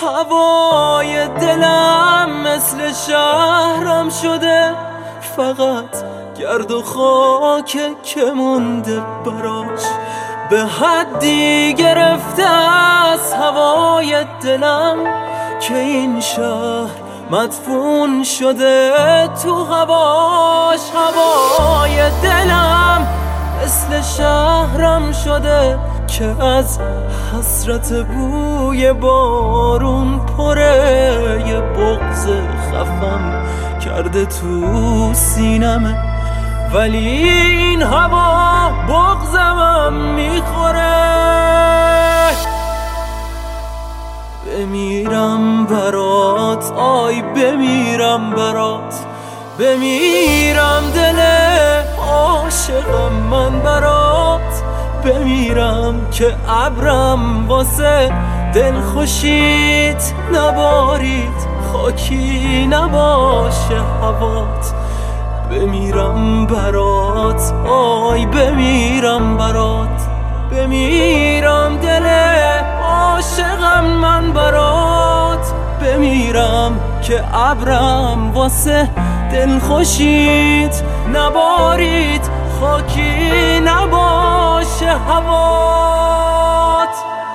هوای دلم مثل شهرم شده، فقط گرد و خاک که مونده براش. به حدی گرفته از هوای دلم که این شهر مدفون شده تو هواش. هوای دلم مثل شهرم شده که از حسرت بوی بارون پره. یه بغض خفم کرده تو سینمه، ولی این هوا بغضمم میخوره. بمیرم برات، آی بمیرم برات، بمیرم دل عاشقم من برات. بمیرم که ابرم واسه دل خوشیت نبارید، خاکی نباشه هوات. بمیرم برات، آی بمیرم برات، بمیرم دل عاشقم من برات. بمیرم که ابرم واسه دل خوشیت نبارید، خاکی نباشه هوات.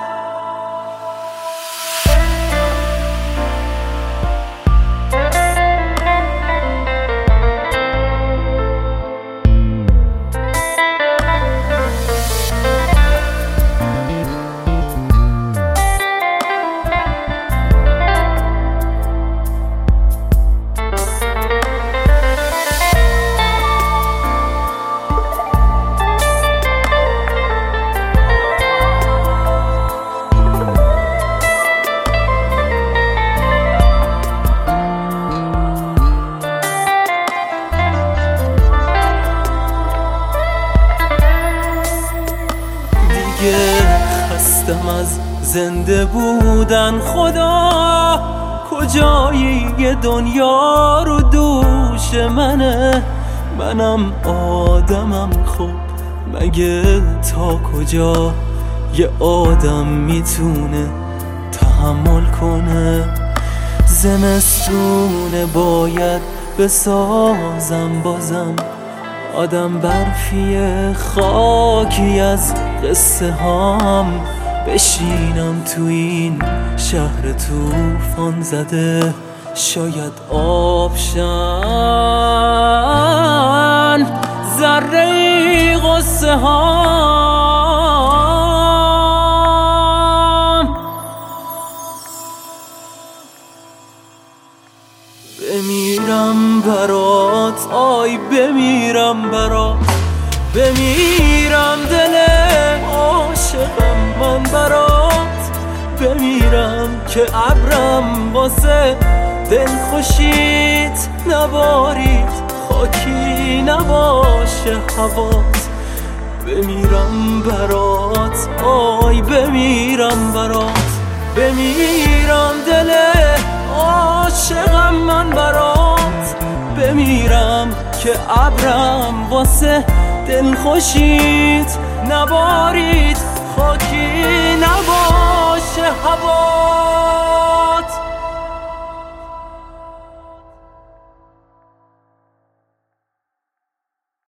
خستم از زنده بودن، خدا کجایی؟ یه دنیا رو دوش منه، منم آدمم. خب مگه تا کجا یه آدم میتونه تحمل کنه؟ زمستونه باید بسازم بازم، آدم برفیه خاکی از قصه هام. بشینم تو این شهر توفان زده، شاید آبشن ذره غصه هام. بمیرم برات، آی بمیرم برات، بمیرم دل عاشقم من برات. بمیرم که ابرم واسه دل خوشیت نبارید، خاکی نباشه هوات. بمیرم برات، آی بمیرم برات، بمیرم دل عاشقم من برات. بمیرم که ابرم واسه دل خوشیت نبارید، خاکی نباشه هوا.